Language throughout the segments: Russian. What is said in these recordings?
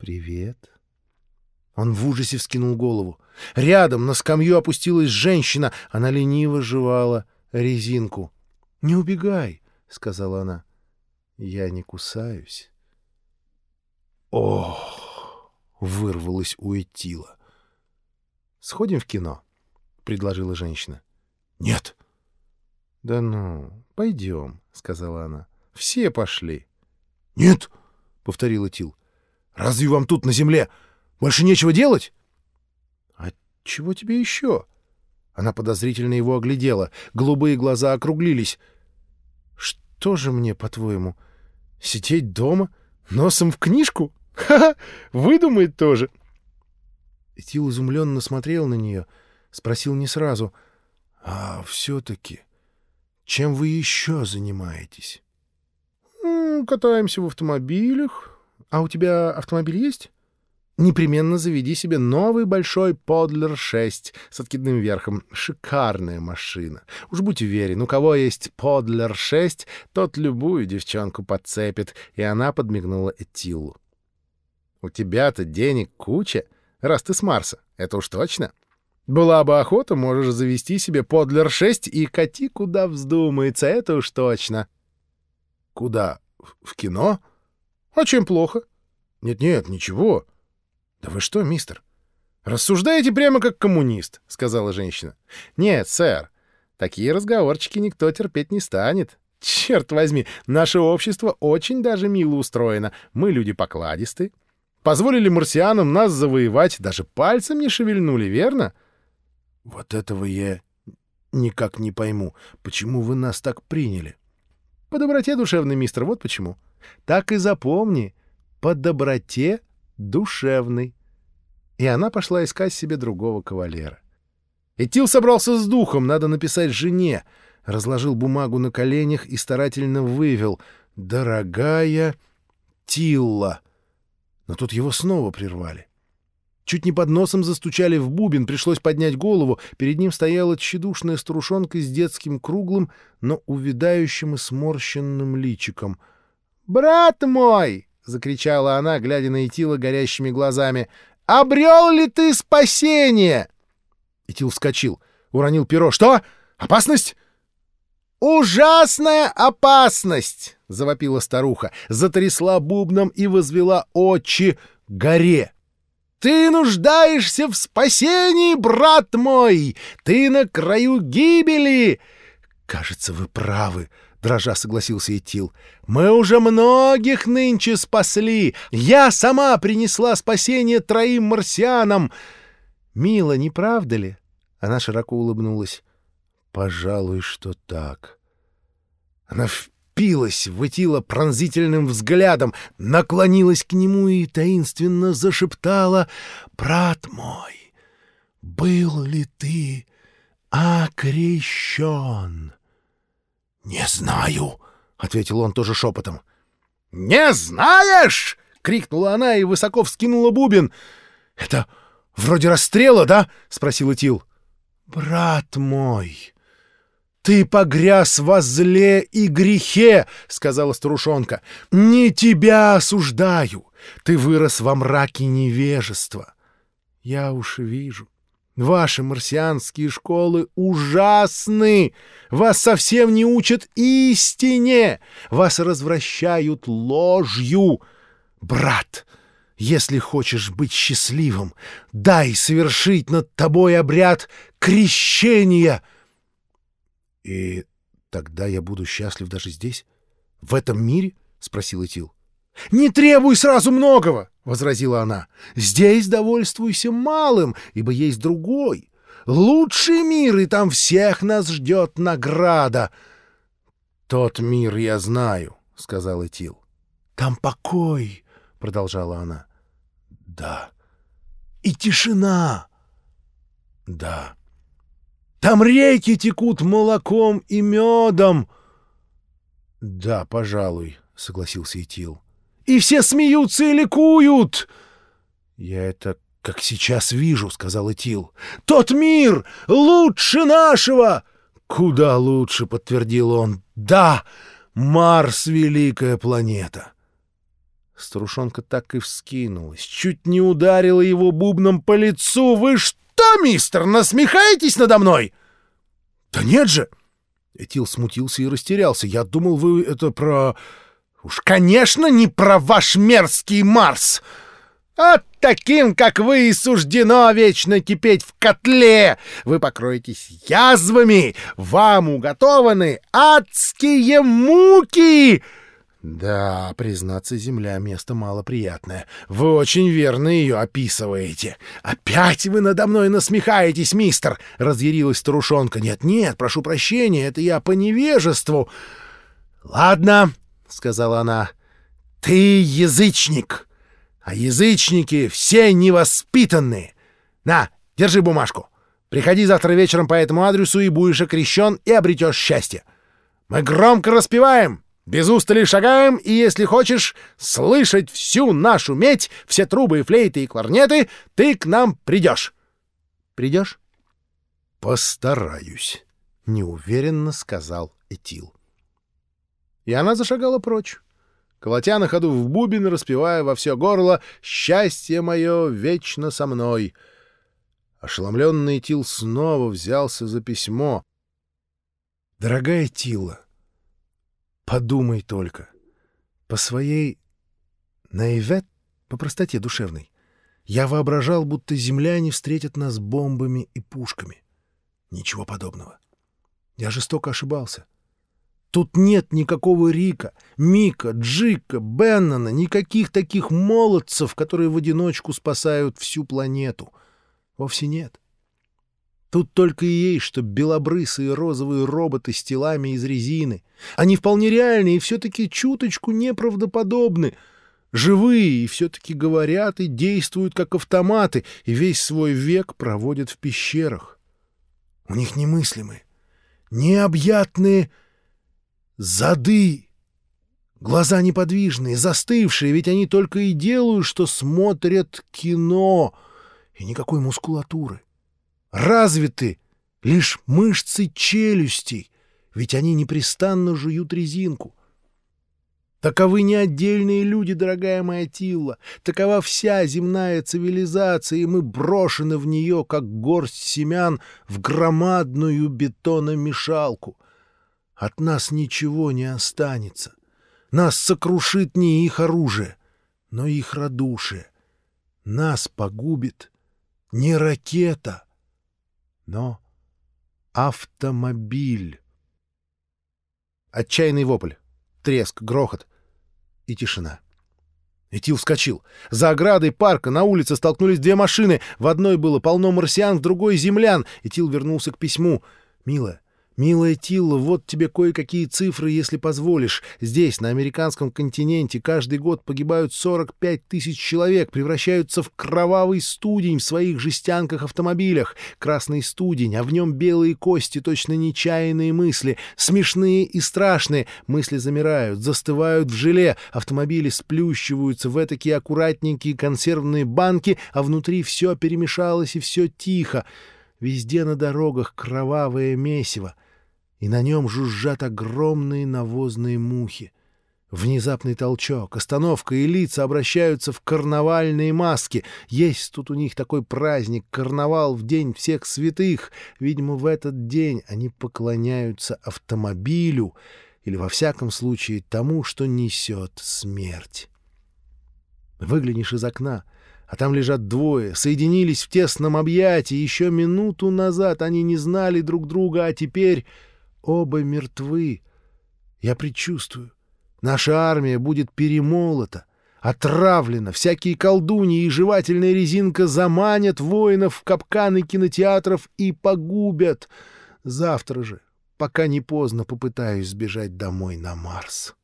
«Привет». Он в ужасе вскинул голову. Рядом на скамью опустилась женщина. Она лениво жевала резинку. «Не убегай», — сказала она. «Я не кусаюсь». «Ох!» — вырвалось у Этила. «Сходим в кино?» — предложила женщина. «Нет». «Да ну, пойдем», — сказала она. «Все пошли». «Нет», — повторил Этил. «Разве вам тут на земле больше нечего делать?» «А чего тебе еще?» Она подозрительно его оглядела. Голубые глаза округлились. «Что же мне, по-твоему, сидеть дома, носом в книжку? Ха-ха! Выдумает тоже!» Этил изумленно смотрел на нее, спросил не сразу. «А все-таки чем вы еще занимаетесь?» «Катаемся в автомобилях. А у тебя автомобиль есть? Непременно заведи себе новый большой Поддлер 6 с откидным верхом. Шикарная машина. Уж будь уверен, у кого есть Поддлер 6, тот любую девчонку подцепит». И она подмигнула Этилу. «У тебя-то денег куча, раз ты с Марса, это уж точно. Была бы охота, можешь завести себе Поддлер 6 и кати куда вздумается, это уж точно». «Куда? В кино? А чем плохо?» «Нет-нет, ничего». «Да вы что, мистер, рассуждаете прямо как коммунист», — сказала женщина. «Нет, сэр, такие разговорчики никто терпеть не станет. Черт возьми, наше общество очень даже мило устроено. Мы люди покладистые. Позволили марсианам нас завоевать, даже пальцем не шевельнули, верно?» «Вот этого я никак не пойму. Почему вы нас так приняли?» «По доброте душевной, мистер, вот почему. Так и запомни, по доброте душевной». И она пошла искать себе другого кавалера. Этил собрался с духом, надо написать жене. Разложил бумагу на коленях и старательно вывел: «Дорогая Тилла». Но тут его снова прервали. Чуть не под носом застучали в бубен, пришлось поднять голову. Перед ним стояла тщедушная старушонка с детским круглым, но увядающим и сморщенным личиком. «Брат мой!» — закричала она, глядя на Этила горящими глазами. «Обрел ли ты спасение?» Этил вскочил, уронил перо. «Что? Опасность?» «Ужасная опасность!» — завопила старуха, затрясла бубном и возвела очи к горе. «Ты нуждаешься в спасении, брат мой! Ты на краю гибели!» «Кажется, вы правы», — дрожа согласился Этил. «Мы уже многих нынче спасли. Я сама принесла спасение 3 марсианам. Мило, не правда ли?» Она широко улыбнулась. «Пожалуй, что так». Она впилась в Этила пронзительным взглядом, наклонилась к нему и таинственно зашептала: «Брат мой, был ли ты окрещен?» «Не знаю», — ответил он тоже шепотом. «Не знаешь?» — крикнула она и высоко вскинула бубен. «Это вроде расстрела, да?» — спросил Этил. «Брат мой, ты погряз во зле и грехе», — сказала старушонка. «Не тебя осуждаю. Ты вырос во мраке невежества. Я уж вижу. Ваши марсианские школы ужасны. Вас совсем не учат истине. Вас развращают ложью. Брат, если хочешь быть счастливым, дай совершить над тобой обряд крещения». «И тогда я буду счастлив даже здесь, в этом мире?» — спросил Этил. «Не требуй сразу многого!» — возразила она. «Здесь довольствуйся малым, ибо есть другой, лучший мир, и там всех нас ждет награда». «Тот мир я знаю», — сказал Этил. «Там покой», — продолжала она. «Да». «И тишина». «Да». «Там реки текут молоком и медом». «Да, пожалуй», — согласился Этил. «И все смеются и ликуют». «Я это как сейчас вижу», — сказал Этил. «Тот мир лучше нашего». «Куда лучше», — подтвердил он. «Да, Марс — великая планета». Старушонка так и вскинулась, чуть не ударила его бубном по лицу. «Вы что, мистер, насмехаетесь надо мной?» «Да нет же!» Этил смутился и растерялся. «Я думал, вы это про...» «Уж, конечно, не про ваш мерзкий Марс! А таким, как вы, и суждено вечно кипеть в котле! Вы покроетесь язвами! Вам уготованы адские муки!» «Да, признаться, земля — место малоприятное. Вы очень верно ее описываете. Опять вы надо мной насмехаетесь, мистер!» — разъярилась старушонка. «Нет-нет, прошу прощения, это я по невежеству». «Ладно», — сказала она, — «ты язычник, а язычники все невоспитанные. На, держи бумажку. Приходи завтра вечером по этому адресу и будешь окрещен и обретешь счастье. Мы громко распеваем, без устали шагаем, и, если хочешь слышать всю нашу медь, все трубы, флейты и кларнеты, ты к нам придешь. Придешь?» «Постараюсь», — неуверенно сказал Этил. И она зашагала прочь, колотя на ходу в бубен, распевая во все горло «Счастье мое вечно со мной». Ошеломленный Этил снова взялся за письмо. «Дорогая Тила, подумай только. По своей наивет, по простоте душевной, я воображал, будто земляне встретят нас бомбами и пушками. Ничего подобного. Я жестоко ошибался. Тут нет никакого Рика, Мика, Джика, Беннона, никаких таких молодцев, которые в одиночку спасают всю планету. Вовсе нет. Тут только и есть, что белобрысые розовые роботы с телами из резины. Они вполне реальны и все-таки чуточку неправдоподобны. Живые и все-таки говорят и действуют как автоматы, и весь свой век проводят в пещерах. У них немыслимые, необъятные зады, глаза неподвижные, застывшие, ведь они только и делают, что смотрят кино, и никакой мускулатуры. Развиты лишь мышцы челюстей, ведь они непрестанно жуют резинку. Таковы не отдельные люди, дорогая моя Тилла, такова вся земная цивилизация, и мы брошены в нее, как горсть семян, в громадную бетономешалку. От нас ничего не останется. Нас сокрушит не их оружие, но их радушие. Нас погубит не ракета, но автомобиль. Отчаянный вопль, треск, грохот и тишина. Этил вскочил. За оградой парка на улице столкнулись две машины. В одной было полно марсиан, в другой — землян. Этил вернулся к письму. «Милая Тилла, вот тебе кое-какие цифры, если позволишь. Здесь, на американском континенте, каждый год погибают 45 тысяч человек, превращаются в кровавый студень в своих жестянках-автомобилях. Красный студень, а в нем белые кости, точно нечаянные мысли, смешные и страшные. Мысли замирают, застывают в желе, автомобили сплющиваются в этакие аккуратненькие консервные банки, а внутри все перемешалось и все тихо. Везде на дорогах кровавое месиво, и на нем жужжат огромные навозные мухи. Внезапный толчок, остановка, и лица обращаются в карнавальные маски. Есть тут у них такой праздник — карнавал в День всех святых. Видимо, в этот день они поклоняются автомобилю или, во всяком случае, тому, что несет смерть. Выглянешь из окна, а там лежат двое, соединились в тесном объятии. Еще минуту назад они не знали друг друга, а теперь оба мертвы. Я предчувствую, наша армия будет перемолота, отравлена, всякие колдуньи и жевательная резинка заманят воинов в капканы кинотеатров и погубят. Завтра же, пока не поздно, попытаюсь сбежать домой на Марс.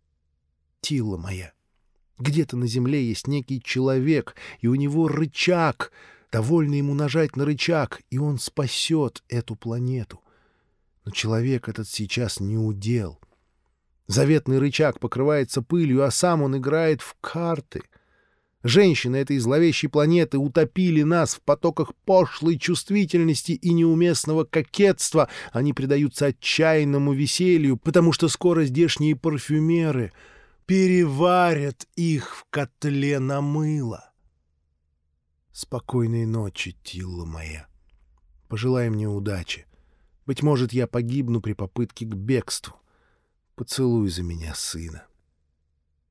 Тилла моя, где-то на земле есть некий человек, и у него рычаг. Довольно ему нажать на рычаг, и он спасет эту планету. Но человек этот сейчас не удел. Заветный рычаг покрывается пылью, а сам он играет в карты. Женщины этой зловещей планеты утопили нас в потоках пошлой чувствительности и неуместного кокетства. Они предаются отчаянному веселью, потому что скоро здешние парфюмеры переварят их в котле на мыло. Спокойной ночи, Тилла моя. Пожелай мне удачи. Быть может, я погибну при попытке к бегству. Поцелуй за меня сына.